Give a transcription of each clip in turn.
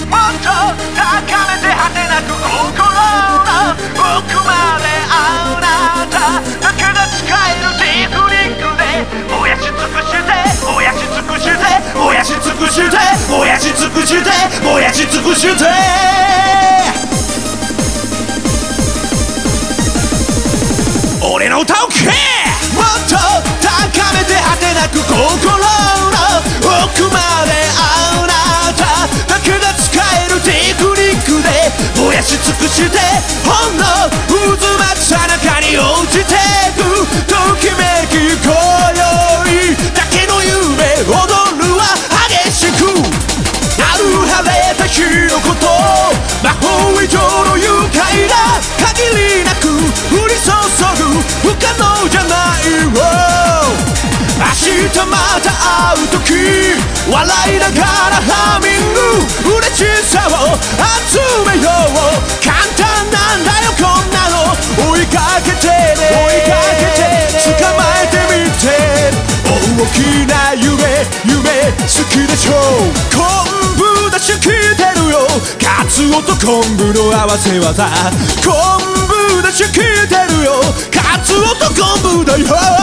もっと高めて果てなく心の奥まであなただけが使えるテクニックで燃やし尽くして燃やし尽くして燃やし尽くして燃やし尽くして燃やし尽くして俺の歌を聴けもっと高めて果てなく心の奥まであなただけが使えるテクニックで燃やし尽くしてほんの渦巻くさなかに落ちてくときめき今宵だけの夢踊るは激しくある晴れた日のこと魔法以上の愉快な限りなく降り注ぐ不可能じゃない明日また会う時笑いながらハミング嬉しさを集めよう簡単なんだよこんなの追いかけてね追いかけてね捕まえてみて大きな夢好きでしょ昆布だし聞いてるよカツオと昆布の合わせ技昆布だし聞いてるよカツオと昆布だよ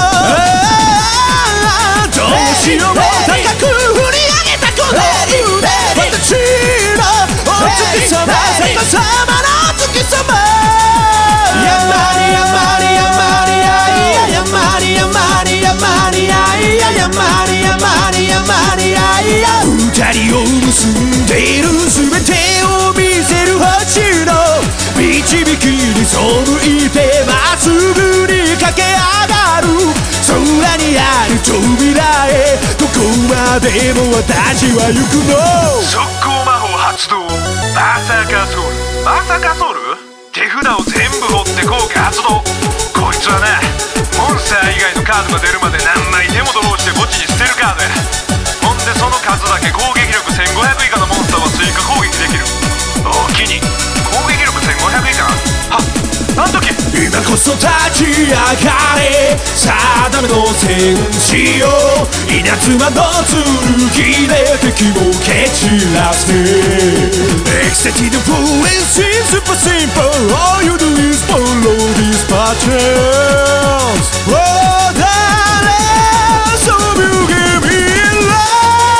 どうしようも高く振り上げたこの腕私のお月様逆さまのお月様やまりやまりやまりやいややまりやまりやまりやいややまりやまりやまりやいや二人を結んでいる全てを見せる星の導きに背いてまっすぐに駆け上がる空にある扉へどこまでも私は行くの速攻魔法発動バーサーカーソウルバーサーカーソウル手札を全部掘って効果発動こいつはなモンスター以外のカードが出るまで何枚でもドローして墓地に捨てるカードやほんでその数だけ攻撃力1500以下のモンスターは追加攻撃できるおおきに攻撃力1500以下はあん時今こそ立ち上がれ定めの戦士よ稲妻の剣で敵を蹴散らせ Excited fluence is super simple All you do is follow these patterns Oh darling so you give me love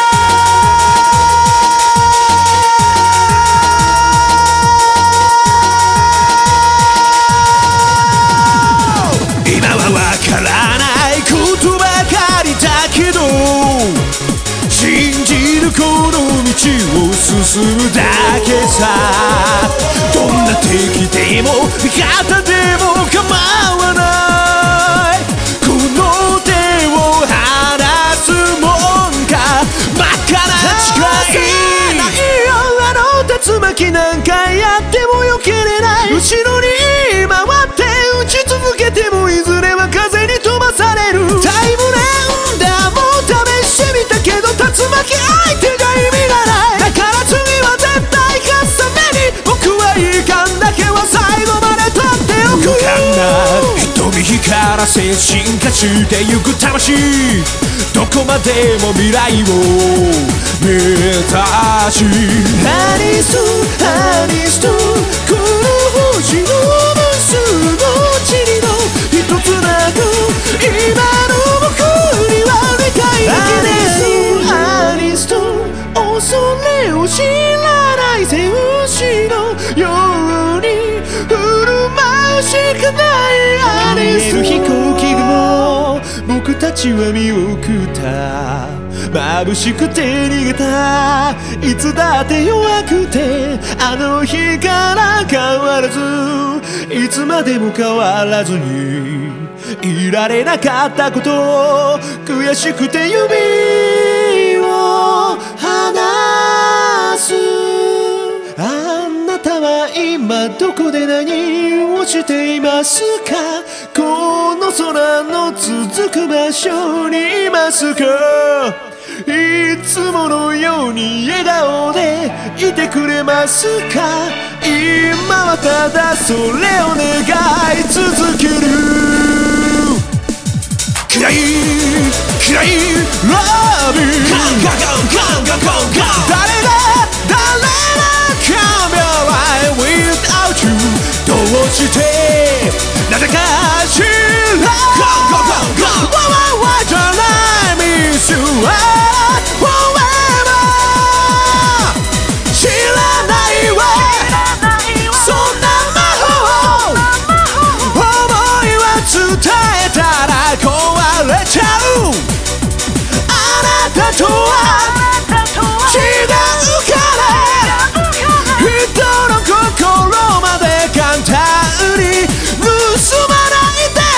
今はわからないことばかりだけど信じるこの道を進むだけさどんな敵でも味方でも構わないこの手を離すもんか真っ赤な誓いないよあの竜巻なんかやってもよけれない後ろに回って打ち続けてもいずれは風に飛ばされるタイムレンダーも試してみたけど竜巻相手が意味がないだから次は絶対勝つために僕はいい感だけは最後まで取っておくよ瞳光らせ進化してゆく魂どこまでも未来を目指しハリスハリスとこの星の無数の塵の一つなく今の僕には理解できないハリスと恐れを知らない戦士のように振る舞うしかないハリス飛行機雲僕たちは見送った眩しくて逃げたいつだって弱くてあの日から変わらずいつまでも変わらずにいられなかったこと悔しくて指を離すあなたは今どこで何をしていますかこの空の続く場所にいますかいつものように笑顔でいてくれますか今はただそれを願い続ける暗い暗いラビー誰だ誰だしてなぜか知らWhy don't I miss you forever 知らないわそんな魔法思いは伝えたら壊れちゃうあなたとは違うから人の心まで簡単に盗まないで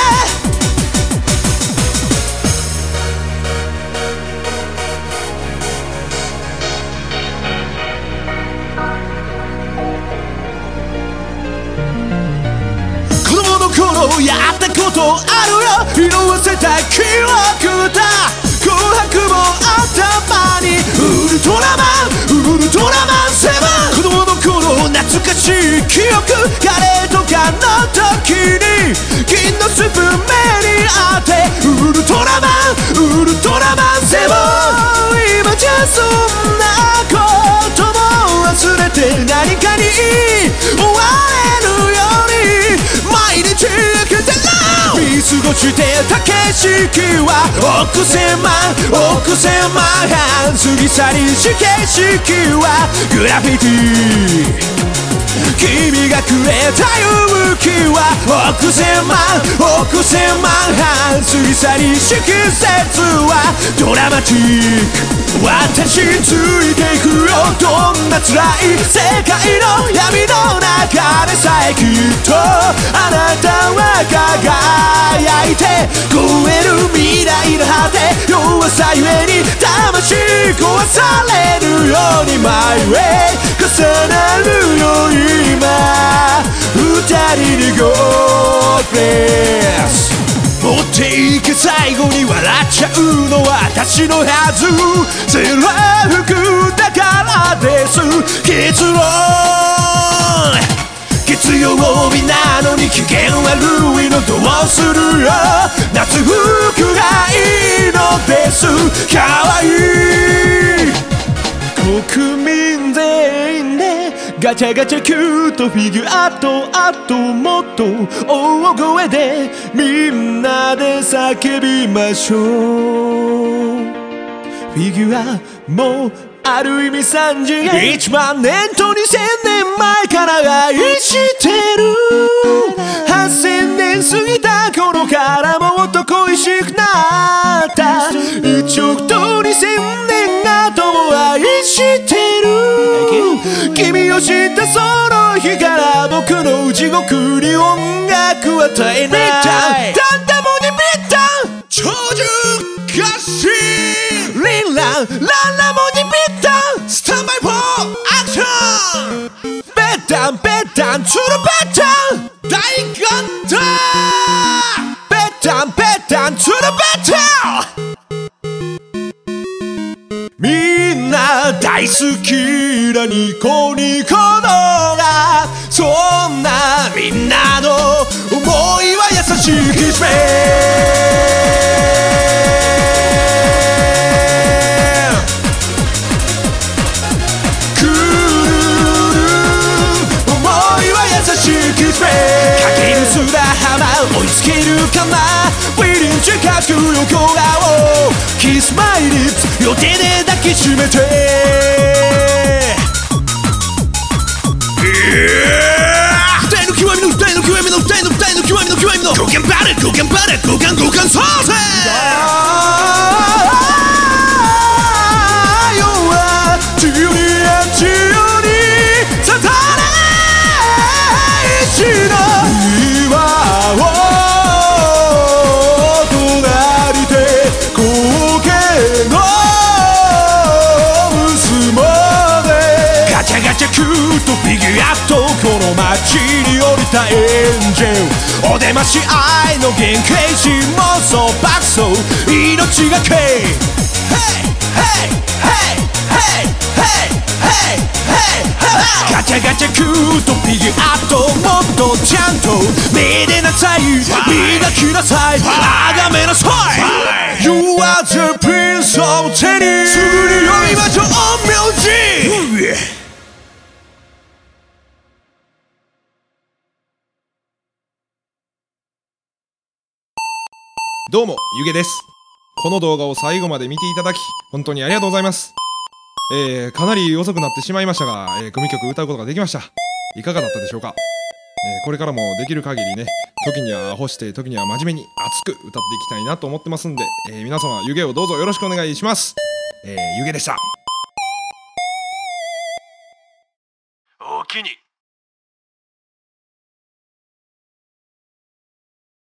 子供の頃やったことあるよ色あせた記憶だ空白も頭にウルトラマンセブン子供の頃懐かしい記憶カレーとかの時に金のスプーン目に当てウルトラマンセブン今じゃそんなことも忘れて何かに追われるように毎日生きてる見過ごしてた景色は億千万過ぎ去りし景色はグラフィティ君がくれた勇気は億千万過ぎ去りし季節はドラマチック私ついていくよどんな辛い世界の闇の中でさえきっとあなたは輝いて超える未来の果て弱さゆえに魂壊されるように My way 重なるよ今二人に Go Place 持っていけ最後に笑っちゃうのは私のはずセーラー服だからです結論月曜日なのに機嫌悪いのどうするよ夏服がいいのですかわいい国民全員でガチャガチャキュートフィギュアあともっと大声でみんなで叫びましょうフィギュアもある意味3次元1万年と2000年前から愛してる8000年過ぎた頃からもっと恋しくなった1億と2000年後も愛してる君を知ったその日から僕の地獄に音楽は絶えないダンダモにビッタン長寿歌詞リンランランラモにビッタンスタンバイフォーアクションベッタンツルベッタン大眼だベッタンツルベッタンみんな大好きなニコニコ動画そんなみんなの思いは優しくキスメクール思いは優しくキスメかける砂浜追いつけるかなウィリン近く横顔Kiss my lips 予定で抱きしめて二人の極みの二人の極みの二人の二人の極みの極みの交換バレ交換バレ交換そうぜ夜は自由にさたないしの今をキュートフィギュアとこの街に降りたエンジェルお出まし愛の原型心妄想爆走命がけ Hey hey hey hey hey hey hey ガチャガチャキュートフィギュアともっとちゃんとめでなさい磨きなさい崇めなさい You are the prince of tennis すぐに呼びましょう陰陽師どうも、ゆげです。この動画を最後まで見ていただき本当にありがとうございます。かなり遅くなってしまいましたが、組曲歌うことができました。いかがだったでしょうか。これからもできる限りね、時にはアホして時には真面目に熱く歌っていきたいなと思ってますんで、皆様湯気をどうぞよろしくお願いします。湯気でした。おおきに。